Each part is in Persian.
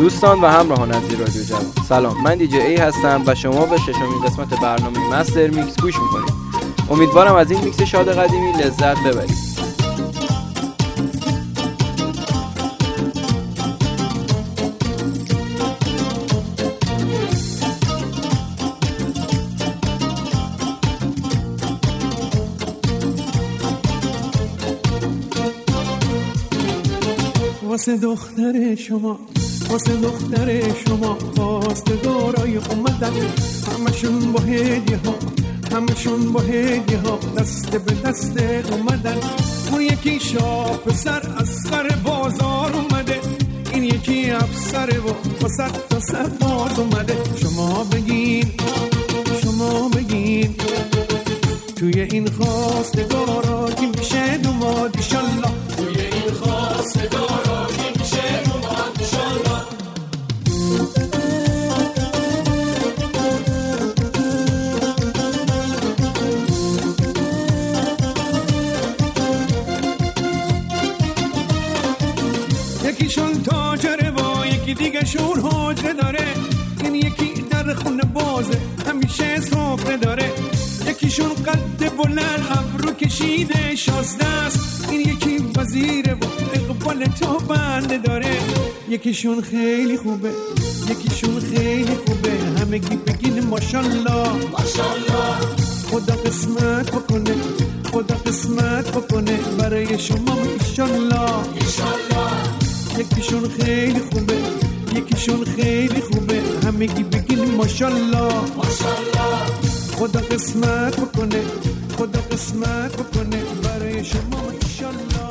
دوستان و همراهان عزیز رادیو جوان، سلام. من دیجی ای هستم و شما به ششمین قسمت برنامه مستر میکس گوش میکنید. امیدوارم از این میکس شاد قدیمی لذت ببرید. واسه دختر شما خواستگارای اومدن، همشون با هدیه ها دست به دست اومدن. اون یکی شاه پسر از سر بازار اومده، این یکی افسر و واسه تا سرباز اومده. شما بگین توی این خواستگارا کی میشه دوماد ایشالله، توی این خواستگارا کی میشه دوماد ایشالله. یکیشون تاجره و یکی دیگه شون حاجره داره، این یکی در خونه بازه همیشه سفره داره. یکیشون قد بلند ابرو کشیده شازده است، این یکی وزیره و اقبال تو بنده داره. یکیشون خیلی خوبه همگی بگین ماشالله. خدا قسمت بکنه برای شما ایشالله. یکیشون خیلی خوبه همگی بگین ماشالله. خدا قسمت بکنه برای شما ایشالله.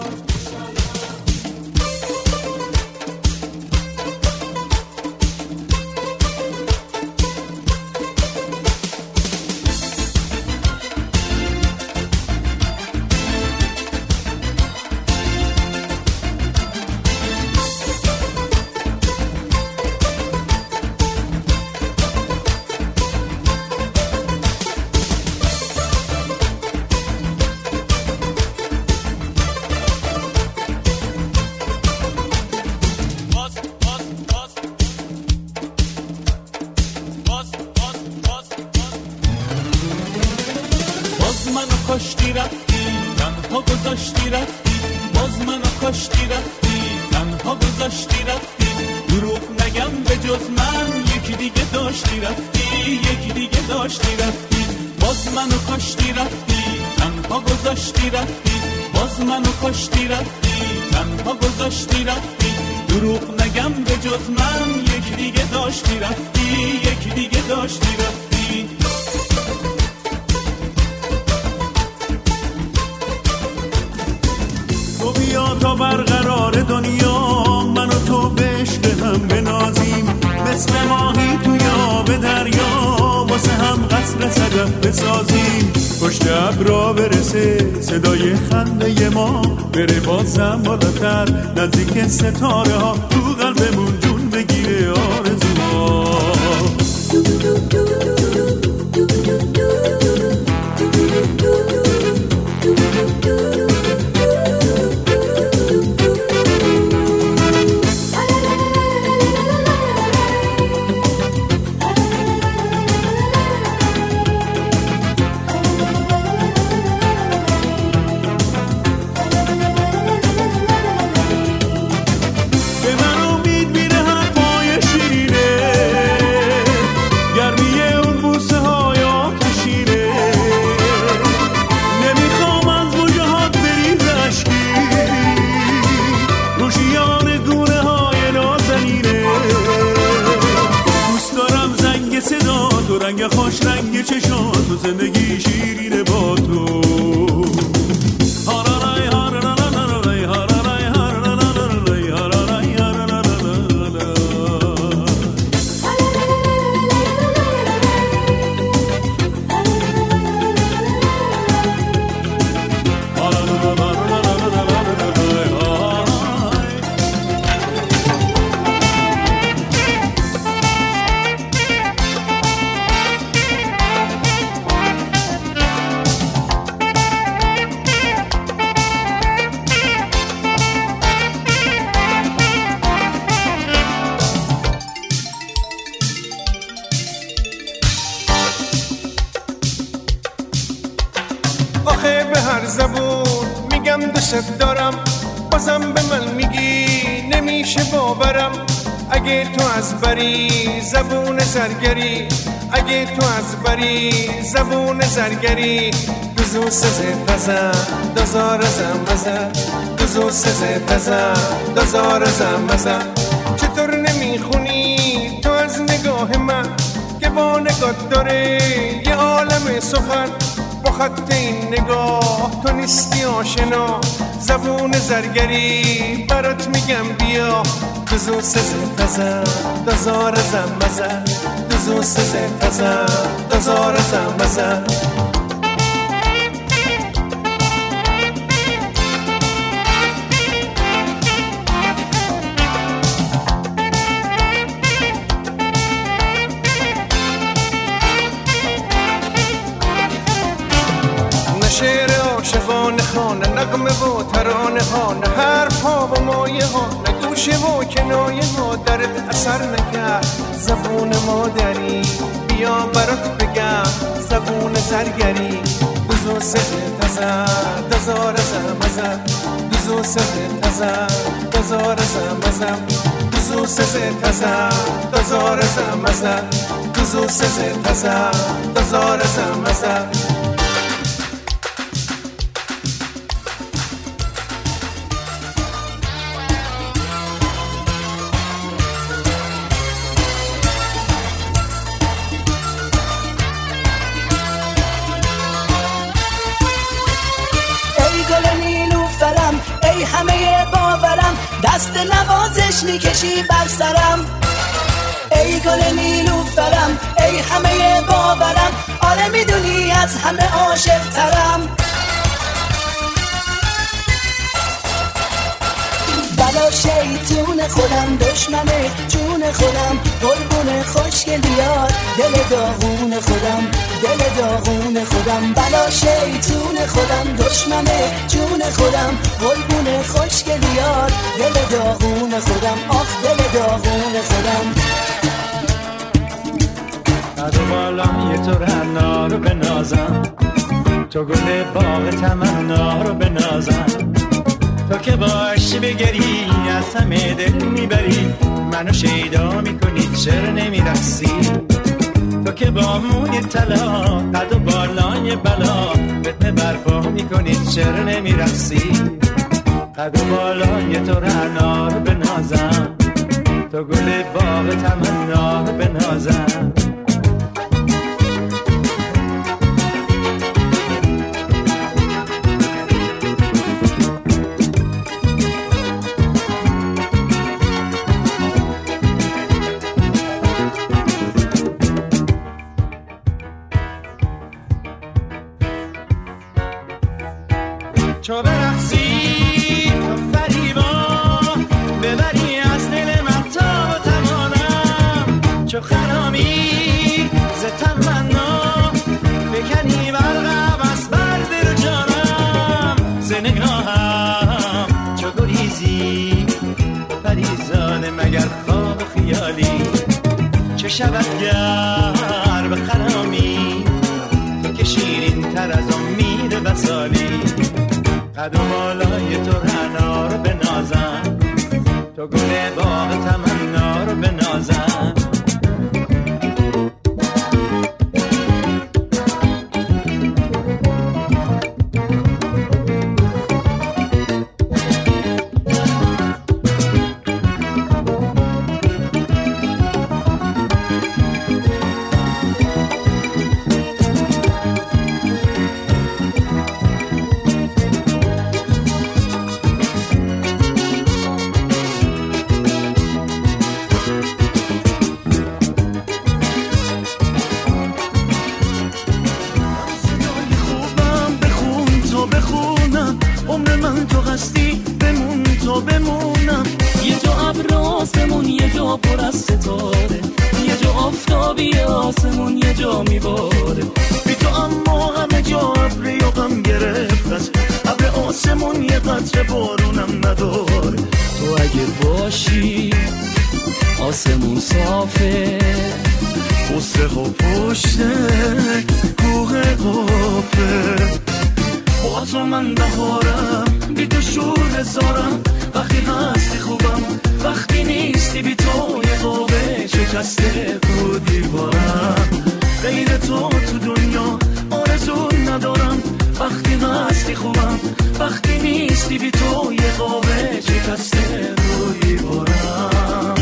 کاشتی رفتی تنها گذاشتی رفتی، باز منو کاشتی رفتی تنها گذاشتی رفتی. دروغ نگم به جز من یکی دیگه داشتی رفتی. باز منو کاشتی رفتی تنها گذاشتی رفتی، باز منو کاشتی رفتی تنها گذاشتی رفتی. دروغ نگم به جز من یکی دیگه داشتی رفتی. بیا تا برقرار دنیا من و تو بشق هم بنازیم، مثل ماهی توی آب دریا واسه هم قصر صدف بسازیم. پشت ابرا برسه صدای خنده ما، بره بازم بالاتر نزدیک ستاره ها، تو قلبمون جون بگیره آرزوها. رنگ خوش رنگ چشات تو زندگی شیرینه با تو. هر زبون میگم دوست دارم، بازم به من میگی نمیشه باورم. اگه تو از بری زبون زرگری، اگه تو از بری زبون زرگری، دوزو سزه تزم دازار زمزم، دوزو سزه تزم دازار زمزم. چطور نمیخونی تو از نگاه من که با نگاه داره یه عالم سخن؟ با خط این نگاه تو نیستی آشنا، زبون زرگری برات میگم بیا. دوزو سزه تزم دازار زمزم، دوزو سزه تزم دازار زمزم. شعر عاشقانه ها، نه نغمه و ترانه ها، نه حرف ها و مایه ها، نه گوشه و کنایه ها درت اثر نکرد. زبون مادری بیا برات بگم، زبون زرگری. دوزو سزه تزم دازار زمزم، دوزو سزه تزم دازار زمزم، دوزو سزه تزم دازار زمزم، دوزو سزه تزم دازار زمزم. ای همه باورم، دست نوازش میکشی بر سرم. ای گل نیلوفرم، ای همه باورم، آره میدونی از همه عاشق ترم. بلا شیطون خودم، دشمن جون خودم، قربون خوشگلیات دل داغون خودم، دل داغون خودم. بلا شیطون خودم، دشمن جون خودم، قربون خوشگلیات دل داغون خودم، آخ دل داغون خودم. قد و بالای تو رعنا رو بنازم، تو گل باغ تمنا رو بنازم. تو که باشی بگری از همه دل میبری، منو شیدا میکنی چرا نمیرقصی؟ تو که با موی طلا قد و بالای بلا فتنه برپا میکنی چرا نمیرقصی؟ قد و بالای تو رعنا رو بنازم، تو گل باغ تمنا رو بنازم. چو برقصی تو فریبا ببری از دل من تا و توانم، چو خرامی ز تمنا بکنی برقم از بر دل و جانم. ز نگاهم چو گریزی پریزاده مگر خواب و خیالی، چه شود گر به خرامی تو که شیرین تر از امید وصالی. قد و بالای تو رعنا رو بنازم، تو گل باغ تمنا رو بنازم. آسمون صافه قصه ها پشت کوه قافه با تو من بهارم، بی تو شور هزارم. وقتی هستی خوبم، وقتی نیستی بی تو یه قابه شکسته رو دیوارم. غیر تو دنیا آرزو ندارم. وقتی هستی خوبم، وقتی نیستی بی تو یه قابه شکسته رو دیوارم.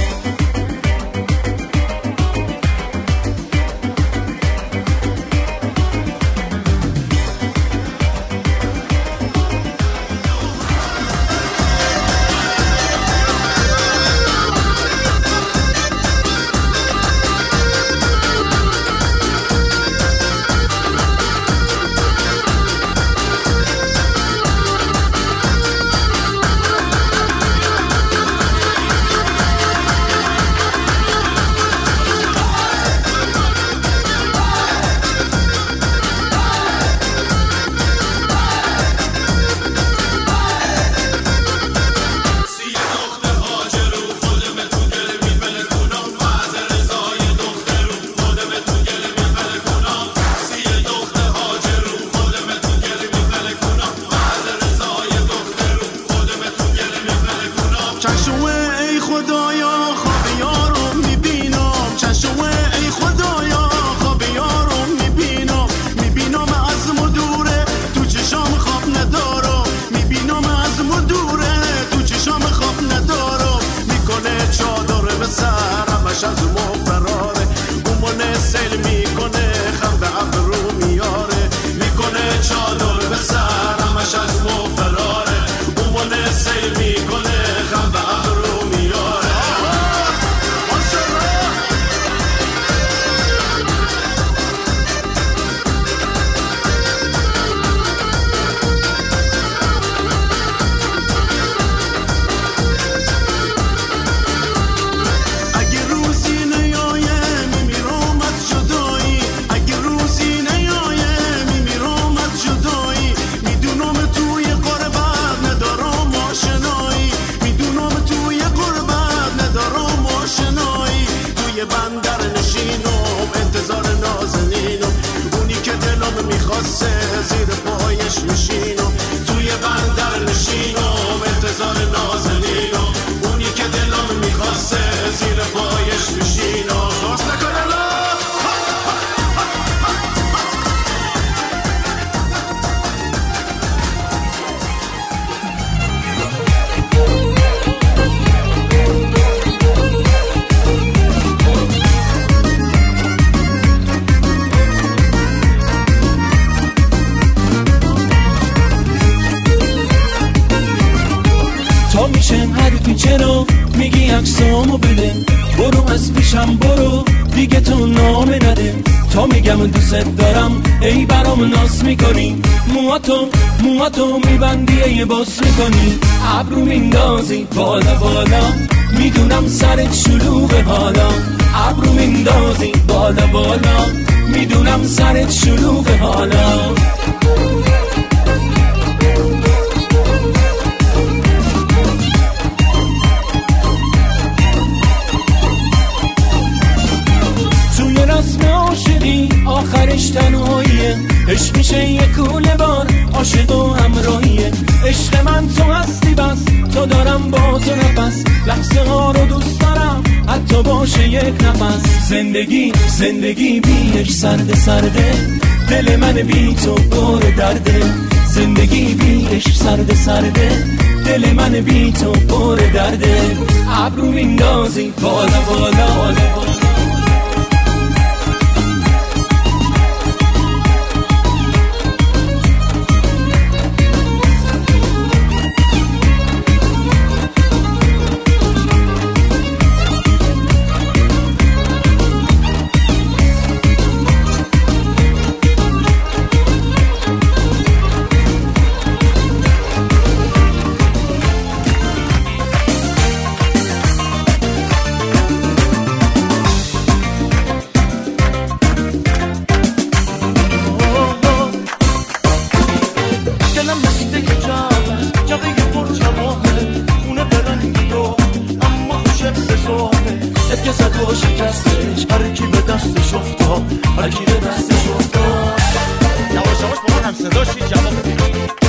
چرا میگی عکسامو بده؟ برو از پیشم برو، دیگه تو نامه نده. تا میگم دوست دارم ای برام ناز میکنی. موهاتو میبندی یه باز میکنی. ابرو میندازی بالا بالا، میدونم سرت شلوغه حالا. ابرو میندازی بالا بالا، میدونم سرت شلوغه حالا. آخرش تنهاییه، عشق میشه یه کوله بار، عاشق و همراهیه. عشق من تو هستی بس، تا دارم با تو نفس. لحظه ها رو دوست دارم، حتی باشه یک نفس. زندگی بیش سرده سرده، دل من بی تو پر درده. زندگی بیش سرده سرده، دل من بی تو پر درده. ابرو میندازی بالا بالا بالا. هر کی به دستش افتاد. یواش یواش با من هم صداشی جواب بدید.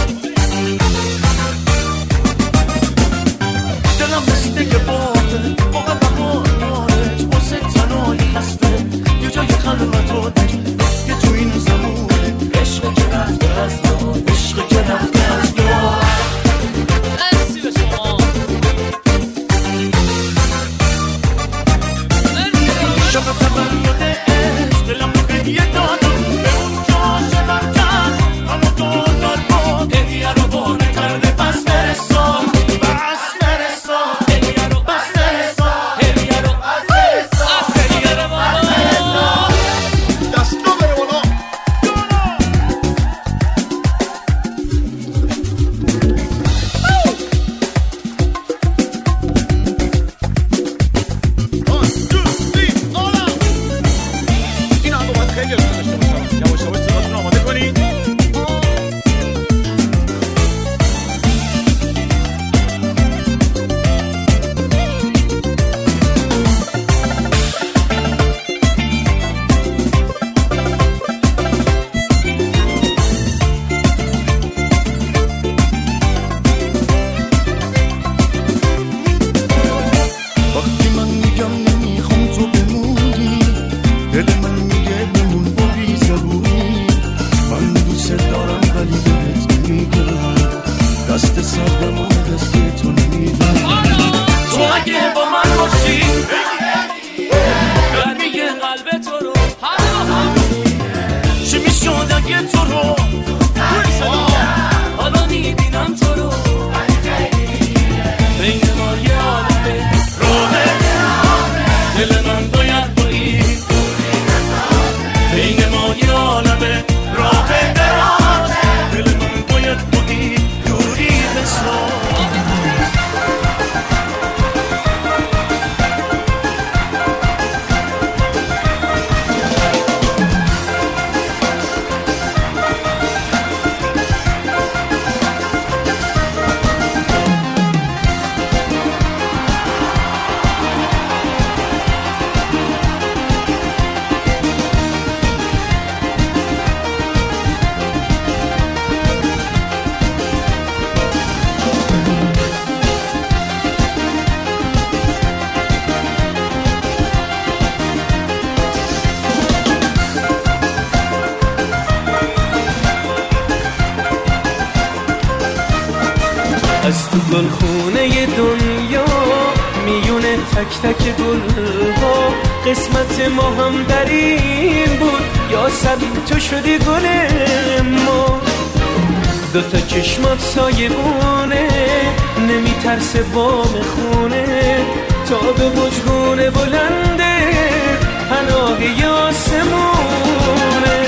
از تو گلخونه دنیا میون تک تک گلها قسمت ما هم در این بود یا سبیل تو شدی گل ما. دوتا چشمات سایبونه نمیترسه بام خونه تا به بجگونه بلنده پناه آسمونه.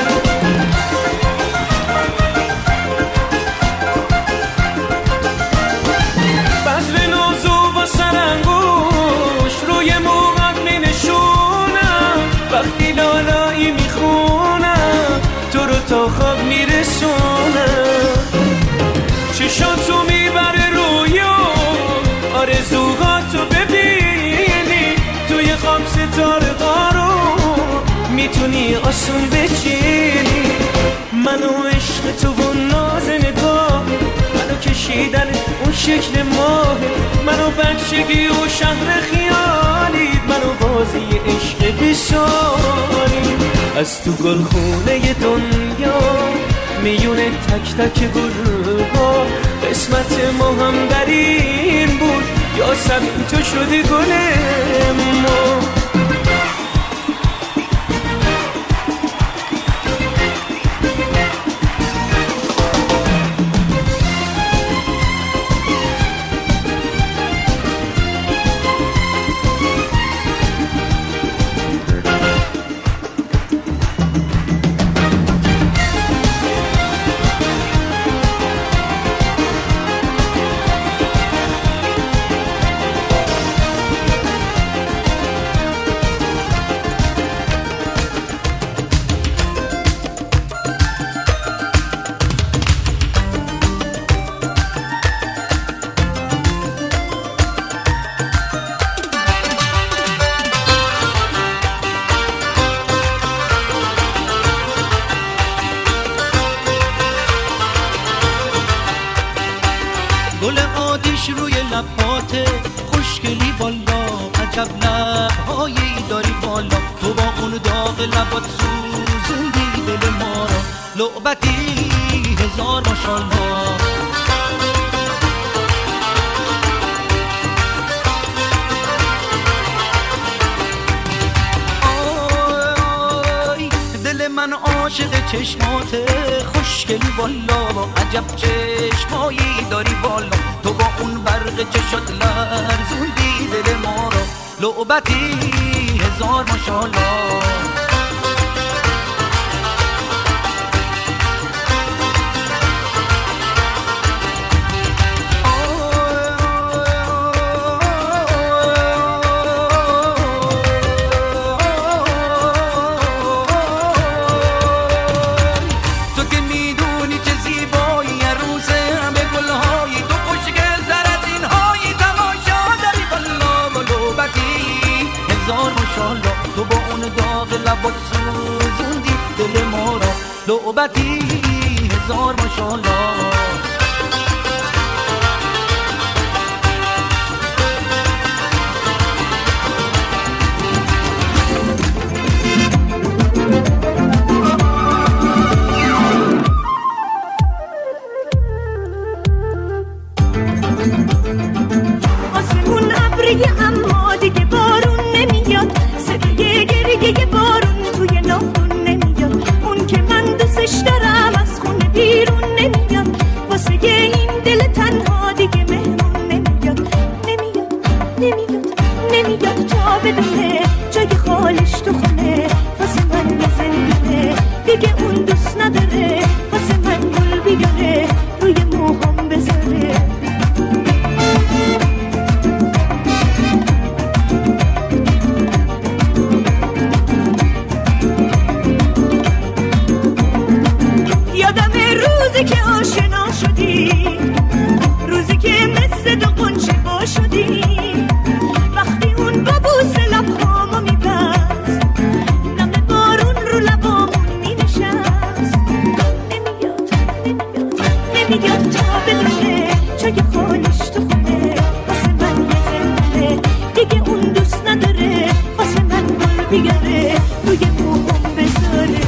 بذر نازو و سرانگوش روی موقت می نشونم وقتی لالایی میخونم تو رو تا خواب میرسونم. چشاتو میبره رویا آرزوهاتو ببینی توی خواب ستاره رو میتونی آسون بچینی. منو عشق تو و ناز نگاه منو کشیدن اون شکل ماه منو بچگی و شهر خیالی منو بازی عشق بسالی. از تو گلخونه دنیا میون تک تک گلها قسمت ما هم در این بود یا سبیل تو شدی گل ما. گل آتیش روی لباته خوشگلی بالا عجب لبهایی داری بالا تو با اون داغ لبات سوزوندی دل ما را لعبتی هزار ماشالله. دل من عاشق چشماته خوشگلی بالا عجب چشمایی داری بالا تو با اون برق چشات لرزوندی دل ما را لعبتی هزار ماشالله. تو با اون داغ لبات سوزوندی دل ما را لعبتی هزار ماشالله. آسمون ابری اما دیگه بارون نمیاد صدای گریه بارون توی ناخون نمیاد اون که من دوستش دارم از خونه بیرون نمیاد واسه این دل تنها دیگه مهمون نمیاد نمیاد تا بدونه جای خالش تو خونه واسه من یه زندونه دیگه اون دوست نداره واسه من گل بیاره روی موهام بذاره. روزی که آشنا شدی روزی که مثل دو قنچه با شدی وقتی اون با بوس لبهامو میبست نم بارون رو لبامون مینشست نمیاد تا بدونه جای خالش تو خونه واسه من یه زندونه دیگه اون دوست نداره واسه من گل بیاره روی موهام بذاره.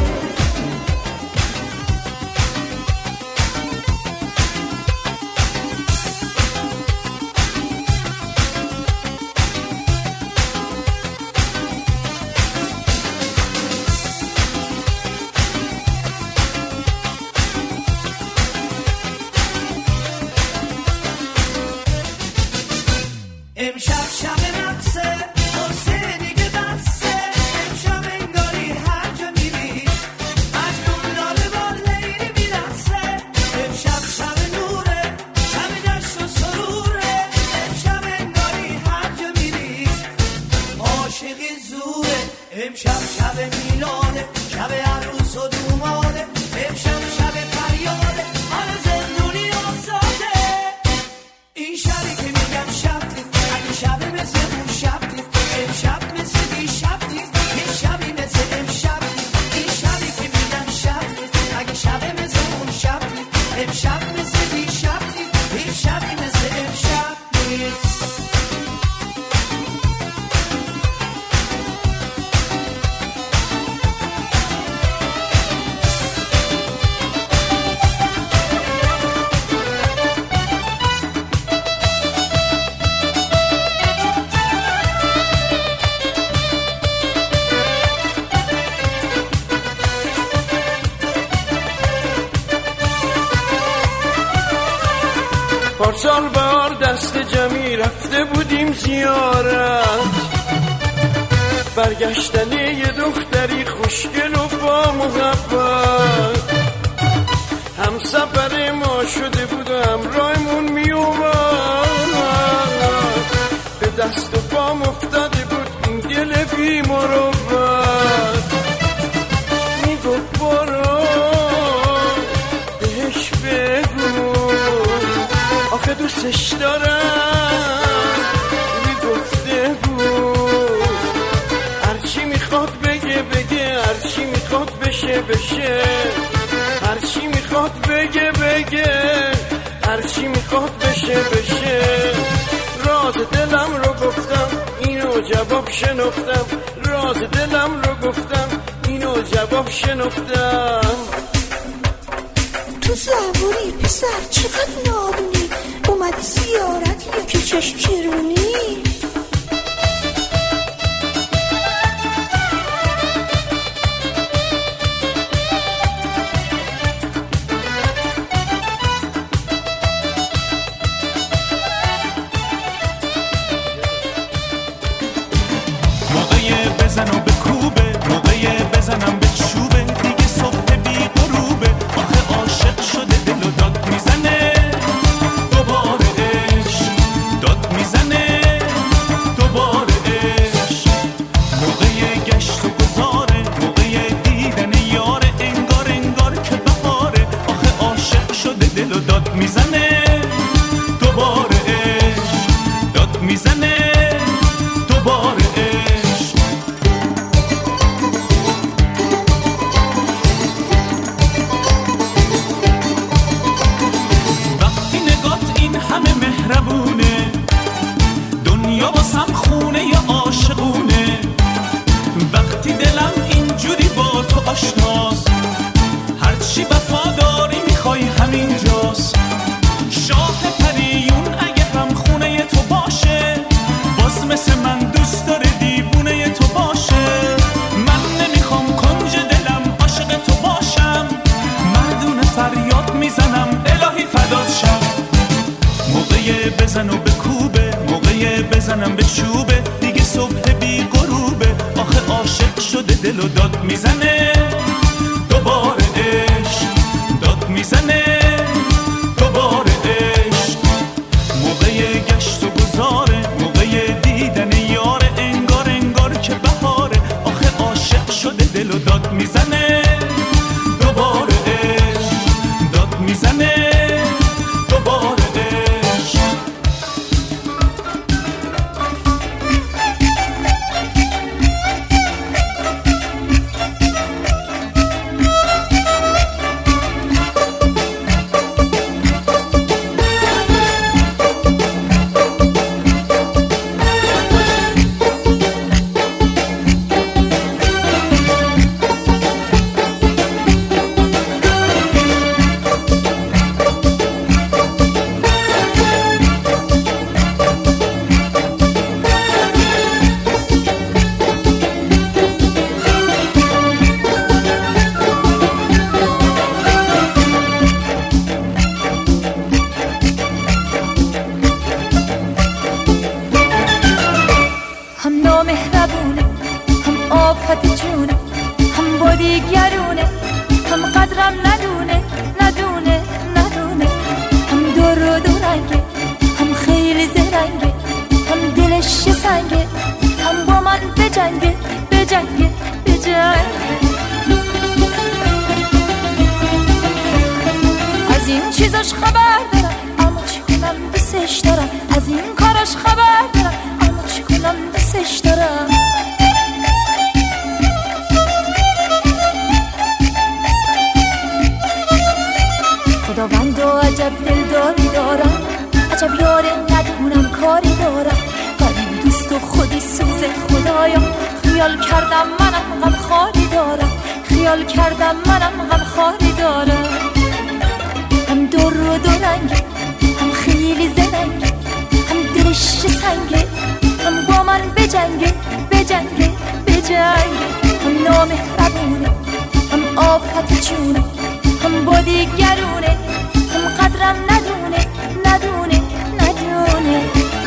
امشب شب میلاده، شب عروس و دوماده، امشب شب فریاده، حال زندونی آزاده. این شبی که میگم شب نیست، اگه شب مثل اون شب نیست، امشب مثل دیشب نیست، یه شبی مثل امشب نیست. این شبی که میگم شب نیست، اگه شب مثل اون شب نیست، امشب مثل دیشب نیست، یه شبی مثل امشب نیست. پارسال بهار دست جمعی رفته بودیم زیارت، برگشتنی یه دختری خوشگل و با محبت، هم سفر ما شده بود و همراهمون می اومد، به دست و پام افتاده بود این دل بی مروت. می گفت برو بهش بگو آخه دوستش دارم، میگفته بود هرچی میخواد بگه بگه، هرچی میخواد بشه بشه، هرچی میخواد بگه بگه، هرچی میخواد بشه بشه. راز دلم رو گفتم اینو جواب شنفتم، راز دلم رو گفتم اینو جواب شنفتم. تو زبونی پسر چقدر نادونی، اومدی زیارت یکی چشم چرونی. موقعی بزن و بکوبه، موقعی بزنم به چوبه، دیگه صبح بی غروبه، آخه عاشق شده دل و داد میزنه، دوباره عشق داد میزنه، دوباره عشق. موقع گشت و گذاره، موقع دیدن یاره، انگار انگار که بهاره، آخه عاشق شده دل و داد میزنه، دوباره عشق داد میزنه، دوباره عشق. وقتی نگات این همه مهربونه، دنیا واسم خونه ی عاشقونه، وقتی دلم اینجوری با تو آشناست، هرچی وفاداری میخوای همینجاست. شاه پریون اگه هم خونه تو باشه، باز مثل من دوست داره دیوونه تو باشه. من نمیخوام کنج دلم عاشق تو باشم، مردونه فریاد میزنم الهی فدات شم. موقع بزن و بکوبه، موقع بزنم به چوبه، دیگه صبح بی غروبه، آخه عاشق شده دل و داد میزنه، دوباره عشق داد میزنه، دوباره عشق. موقع گشت و گذاره، موقع دیدن یاره، انگار انگار که بهاره، آخه عاشق شده دل و داد میزنه، دوباره عشق داد میزنه، دوباره عشق. دیگرونه، هم قدرم ندونه ندونه ندونه، هم دور و دورنگه، هم خیلی زرنگه، هم دلش سنگه، هم با من بجنگه بجنگه بجنگه. از این چیزاش خبر دارم اما چی کنم دوستش دارم، از این کاراش خبر دارم اما چی کنم دوستش دارم. خداوند و عجب دلداری دارم، عجب یاره ندونم کاری دارم، غریب دوست و خودی سوز خدایا. خیال کردم منم غم خاری دارم، خیال کردم منم غم خاری دارم. هم دور و دورنگه، هم خیلی زرنگه، هم دلش سنگه، هم با من بجنگه بجنگه بجنگه. هم نامهربونه، هم آفت جونه، هم با دیگرونه، هم قدرم ندونه ندونه ندونه.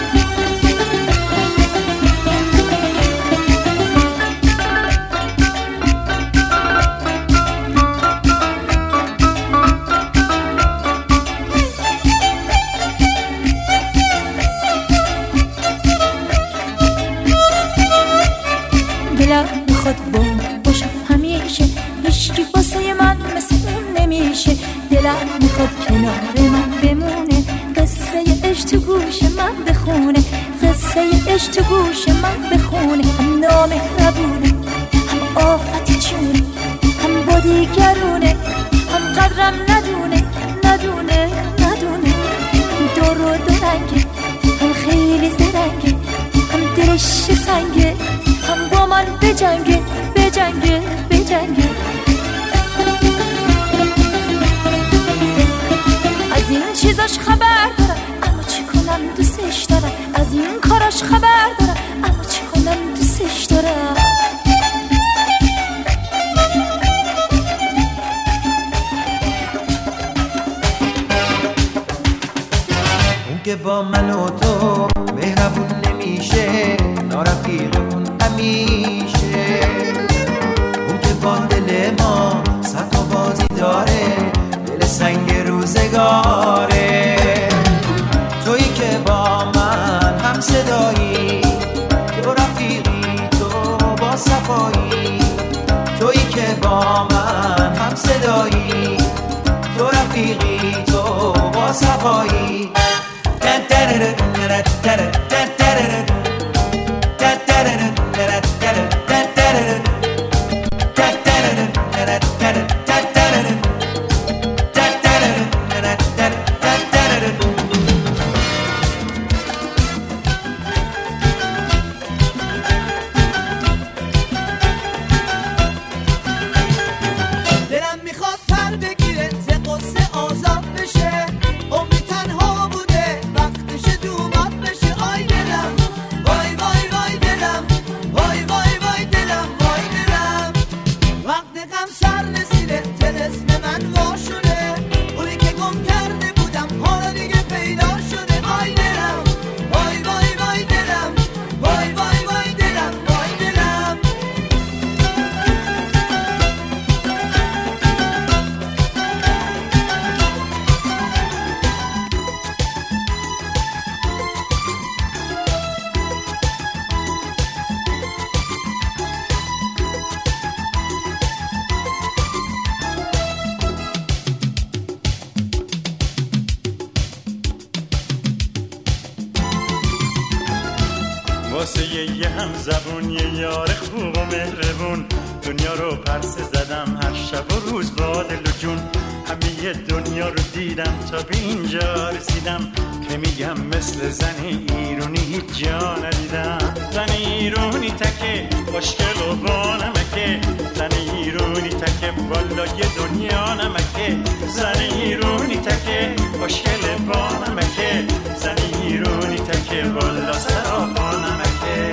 دلم میخواد باشم همیشه، هیچکی واسه من مثل اون نمیشه. دلم میخواد کنار من بمونه، قصه عشق تو گوش من بخونه، قصه عشق تو گوش من بخونه. هم نامهربونه، هم آفت جونه، هم با دیگرونه، هم قدرم ندونه ندونه ندونه. دور و دورنگه، هم خیلی زرنگه، هم دلش سنگه، هم با من بجنگه بجنگه بجنگه. از این چیزاش خبر دارم اما چی کنم دوستش دارم، از این کاراش خبر دارم اما چی کنم دوستش دارم. اون که با من و تو مهربون نمیشه، نارفیقمون همیشه. اون که با دل ما صد بازی داره، دل سنگ روزگاره. تویی که با من هم صدایی، تو رفیقی تو با صفایی. تویی که با من هم صدایی، تو رفیقی تو با صفایی. واسه یه هم زبون، یه یار خوب و مهربون. دنیا رو پرسه زدم هر شب و روز با دل و جون. همه دنیا رو دیدم تا به اینجا رسیدم، که میگم مثل زن ایرونی هیچ جا ندیدم. زن ایرونی تکه خوشگل و با نمکه، زن ایرونی تکه بالای دنیا نمکه. زن ایرونی تکه خوشگل با نمکه، زن ایرونی تکه بالا سرا با نمکه.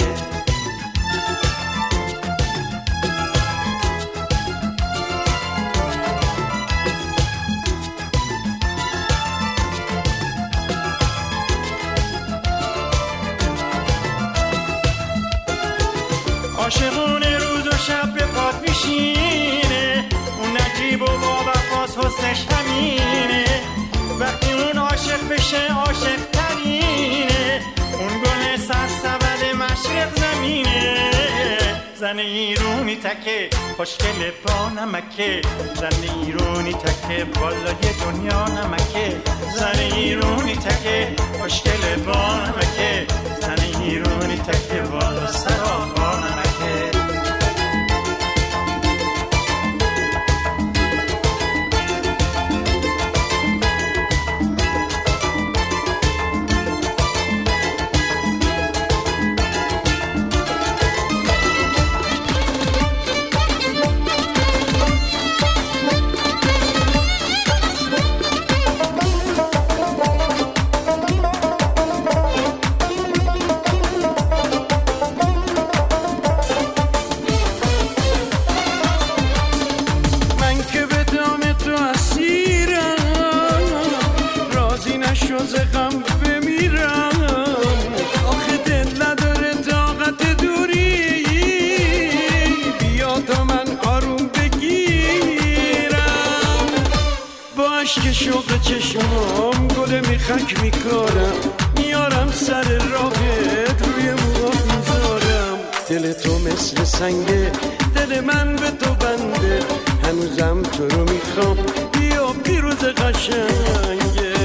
عاشقونه روز و شب به پات میشینه، اون نجیب و با وفاس حسنش همینه. وقتی اون عاشق بشه عاشق ترینه، اون گل سرسبد مشرق زمینه. زن ایرونی تکه خوشگل با نمکه زن ایرونی تکه بالای دنیا نمکه زن ایرونی تکه خوشگل با نمکه زن ایرونی تکه بالا سرا با نمکه شوق چشمام گل میخک میکارم میارم سر راهت روی موها میذارم دل تو مثل سنگه دل من به تو بنده هنوزم تو رو میخوام بیا پیروز قشنگه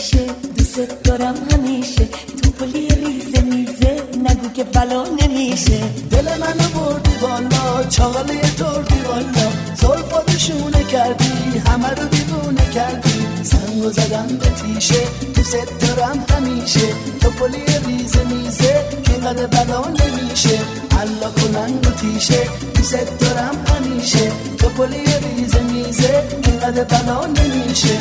نمیشه دوست دارم همیشه تو پلی ریزه میزه نگو که بلا نمیشه دل منو بردی والا چاله تردی والا زلفاتشونه کردی همه رو دیوونه کردی سنگو زدم به تیشه دوست دارم همیشه تو پلی ریزه میزه که قد بلا نمیشه حالا کنن و تیشه دوست دارم همیشه تو پلی ریزه میزه که قد بلا نمیشه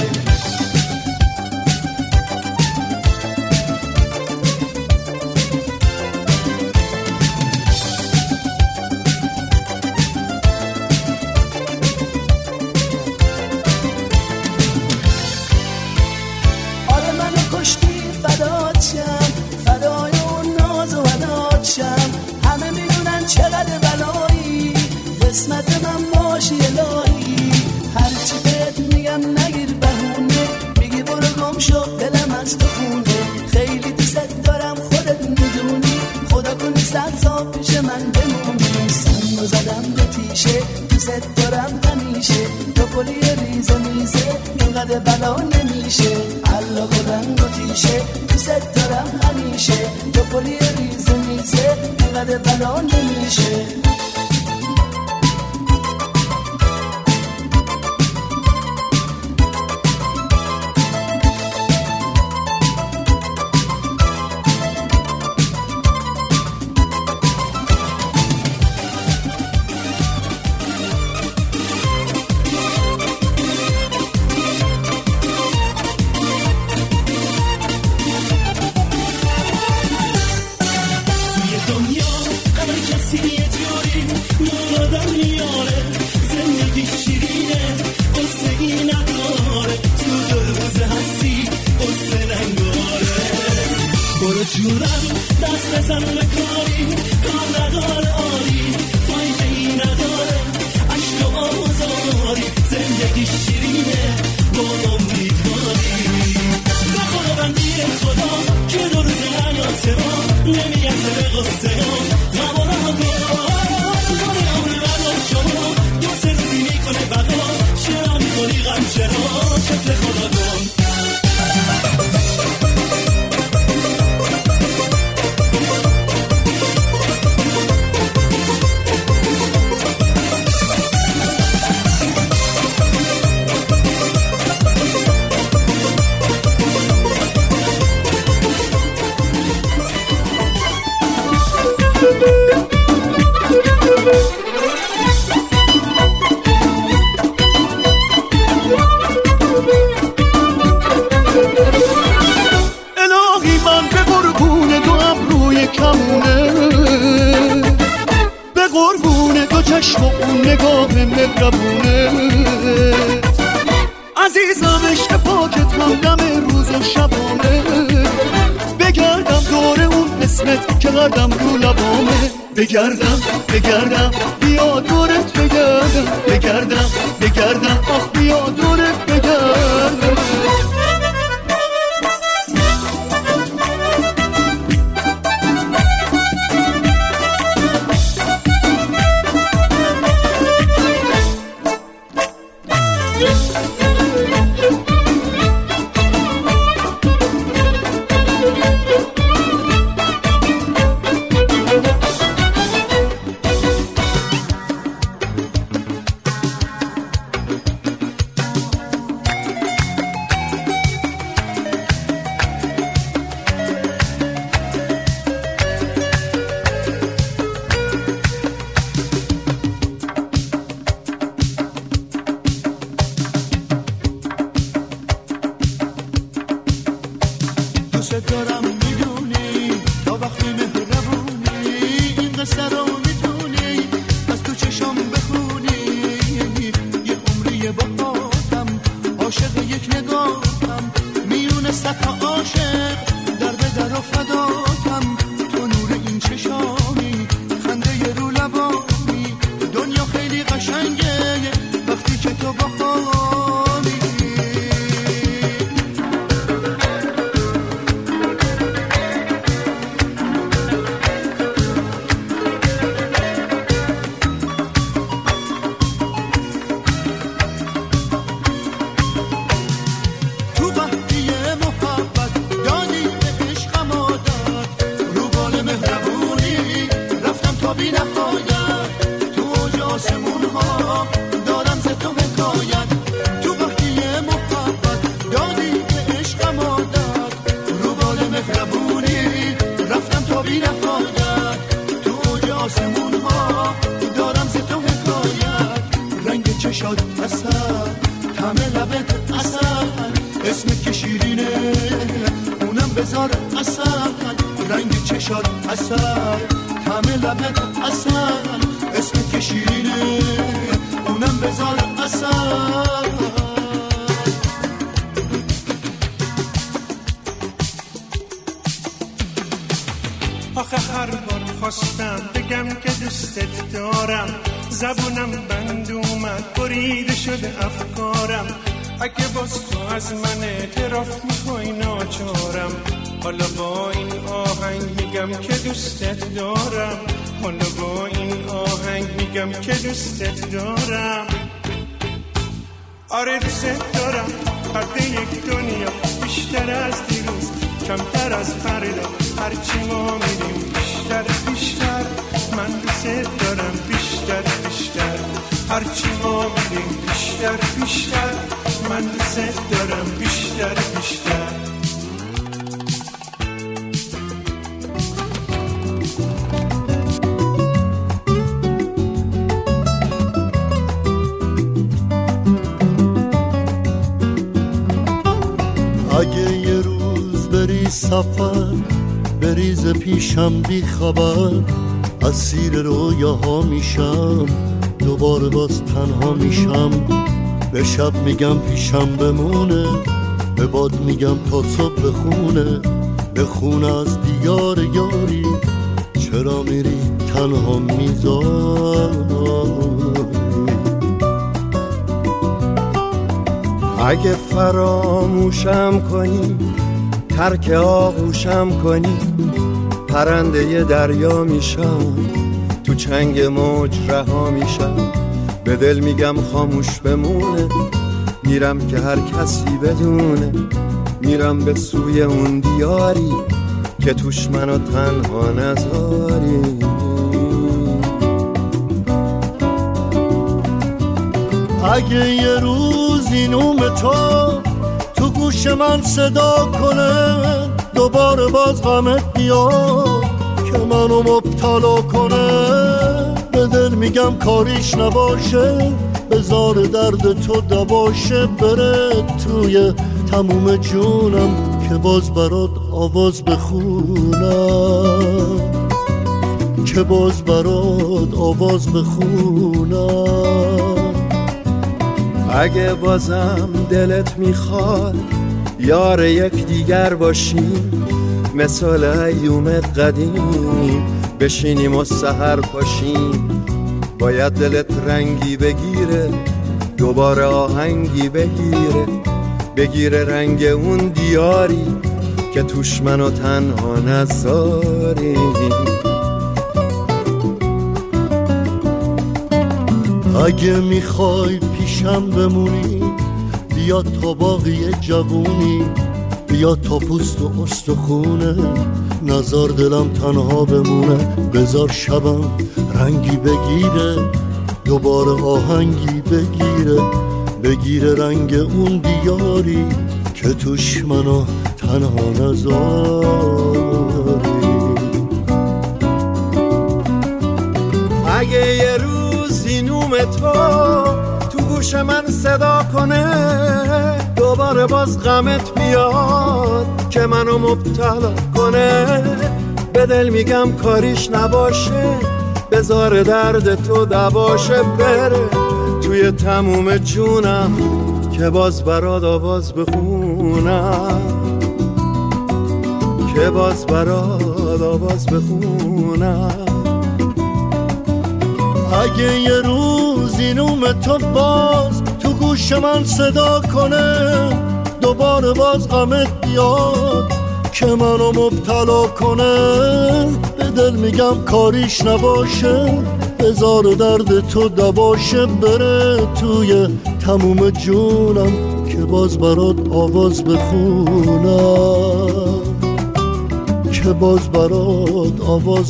چقدر بلایی قسمت من باشی الهی هرچی بهت میگم نگیر بهونه میگی برو گم شو دلم از تو خونه خیلی دوست دارم خودت میدونی خدا کنی سرسا پیش من بمونی سنگو زدم به تیشه دوست دارم همیشه تو پلی ریزه میزه اینقدر بلا نمیشه الله کنن و تیشه دوست دارم همیشه تو پلی ریزه میزه اینقدر بلا نمیشه جونم دست بزن به کاری کار نداره عالی فایده ای نداره عشق و آزاری زندگی شیرینه با امیدواری به خدا بندی خدا که دو روز حیات ما نمیگرده به غصه ها غم و رهگاه کنه عمر بردار شما دو سه روزی میکنه بقا چرا میکنی غم چرا شکل خدا کن الهی من به قربون دو ابروی کمونه به قربون دو چشم و اون نگاه مهربونه عزیزم عشق پاکت همدم روز و شبانه بگردم دور اون اسمت که قدم رو لبامه بگردم بیا دورت بگردم آخ بیا دورت بگردم دوست دارم میدونی تا وقتی مهربونی این قصه رو میتونی از تو چشم بخونی یه عمری باهاتم عاشق یک نگاهم میونه صد عاشق در به در و فداتم تو نور این چشامی خنده رو لبانی دنیا خیلی قشنگه وقتی که تو با بذار اصل رنگ چشات اصل طعم لبت اصل اسمت که شیرینه اونم بذار اصل آخه هر بار خواستم بگم که دوستت دارم زبونم بند اومد بریده شده افکارم اگه باز تو از من اعتراف میخوای ناچارم حالا با این آهنگ میگم که دوستت دارم حالا با این آهنگ میگم که دوستت دارم آره دوستت دارم قد یک دنیا بیشتر از دیروز کمتر از فردا هرچی ما میریم بیشتر بیشتر من دوستت دارم بیشتر بیشتر هرچی ما میریم بیشتر بیشتر من دوستت دارم بیشتر بیشتر اگه یه روز بری سفر بریز پیشم بی خبر اسیر رویاها میشم دوباره باز تنها میشم به شب میگم پیشم بمونه به باد میگم تا صبح بخونه از دیار یاری چرا میری تنها میذاری اگه فراموشم کنی ترک آغوشم کنی پرنده دریا میشم تو چنگ موج رها میشم به دل میگم خاموش بمونه میرم که هر کسی بدونه میرم به سوی اون دیاری که توش منو تنها نذاری اگه یه روز این نوم تو گوش من صدا کنه دوباره باز غمت بیاد که منو مبتلا کنه به دل میگم کاریش نباشه بذار درد تو دباشه بره توی تموم جونم که باز برات آواز بخونم که باز برات آواز بخونم اگه بازم دلت میخواد یار یک دیگر باشیم مثل ایوم قدیم بشینیم و سحر پاشیم باید دلت رنگی بگیره دوباره آهنگی بگیره رنگ اون دیاری که توش منو تنها نذاری اگه میخوای پیشم بمونی بیا تا باقی جوونی بیا تا پوست و استخونه نزار دلم تنها بمونه بذار شبم رنگی بگیره دوباره آهنگی بگیره رنگ اون دیاری که توش منو تنها نذاری اگه یه روزی نوم تو گوش من صدا کنه دوباره باز غمت بیاد که منو مبتلا کنه به دل میگم کاریش نباشه بذار درد تو دباشه بره توی تموم جونم که باز برات آواز بخونم که باز برات آواز بخونم اگه یه روز این نوم تو باز تو گوش من صدا کنه دوباره باز غمت بیاد که منو مبتلا کنه به دل میگم کاریش نباشه بذار درد تو دباشه بره توی تموم جونم که باز برات آواز بخونم که باز برات آواز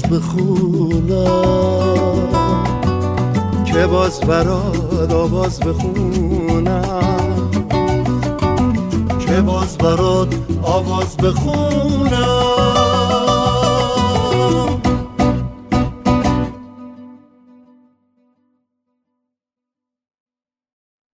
بخونم که باز برات آواز بخونم که باز برات آواز بخونم